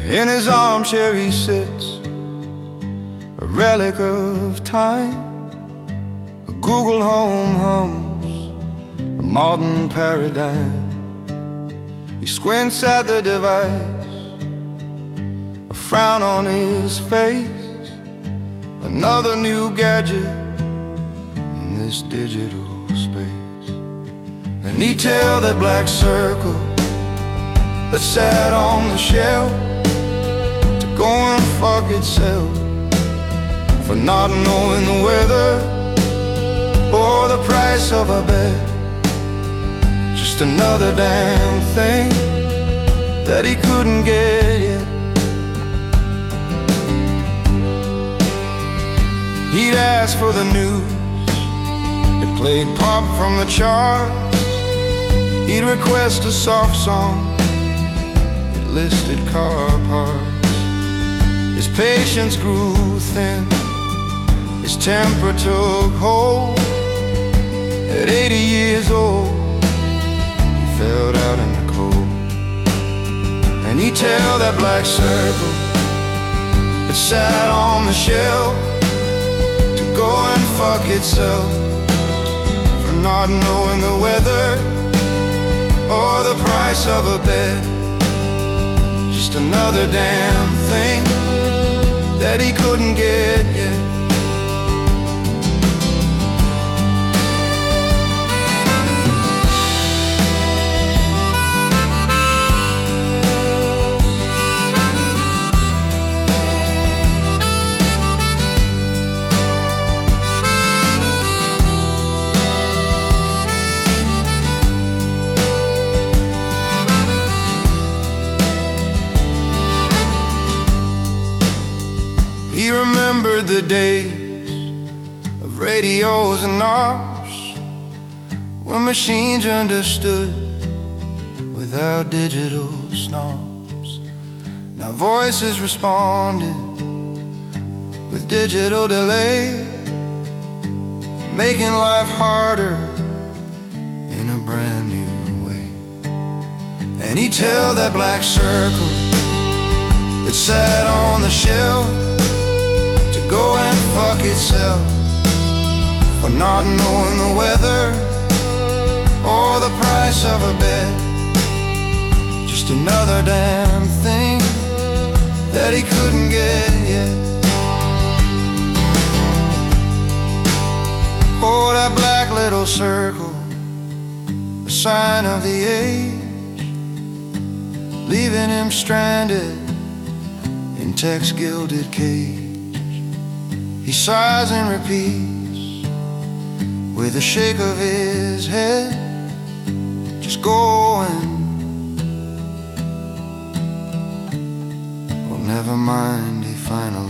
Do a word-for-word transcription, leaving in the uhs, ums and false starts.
In his armchair he sits, a relic of time. A Google home hums, a modern paradigm. He squints at the device, a frown on his face. Another new gadget in this digital space. And he tell that black circle that sat on the shelf to go and fuck itself for not knowing the weather or the price of a bed. Just another damn thing that he couldn't get yet. He'd ask for the news, it played pop from the charts. He'd request a soft song, it listed car parts. His patience grew thin, his temper took hold. At eighty years old, he fell out in the cold. And he'd tell that black circle that sat on the shelf to go and fuck itself for not knowing the weather or the price of a bed. Just another damn thing that he couldn't get yet. He remembered the days of radios and knobs, when machines understood without digital snobs. Now voices responded with digital delay, making life harder in a brand new way. And he'd tell that black circle that sat on the shelf go and fuck itself for not knowing the weather or the price of a bed. Just another damn thing that he couldn't get yet. Oh, that black little circle, a sign of the age, leaving him stranded in tech's gilded cage. He sighs and repeats with a shake of his head, just going. Well, never mind, he finally